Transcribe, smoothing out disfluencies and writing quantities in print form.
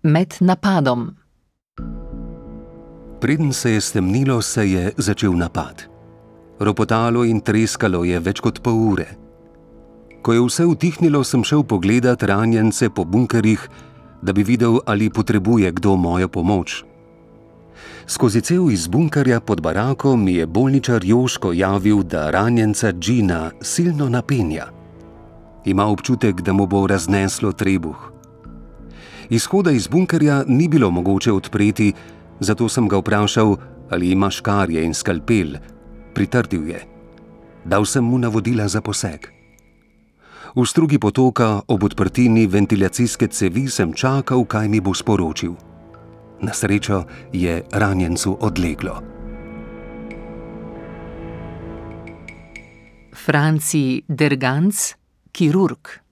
Med napadom. Preden se je stemnilo, se je začel napad. Ropotalo in treskalo je več kot pol ure. Ko je vse utihnilo, sem šel pogledat ranjence po bunkerjih, da bi videl, ali potrebuje kdo mojo pomoč. Skozi cev iz bunkerja pod barako mi je bolničar Joško javil, da ranjenca Džina silno napenja. Ima občutek, da mu bo razneslo trebuh. Izhoda iz bunkerja ni bilo mogoče odpreti, zato sem ga vprašal, ali ima škarje in skalpel. Pritrdil je. Dal sem mu navodila za poseg. V strugi potoka ob odprtini ventilacijske cevi sem čakal, kaj mi bo sporočil. Na srečo je ranjencu odleglo. Franci Derganc, kirurg.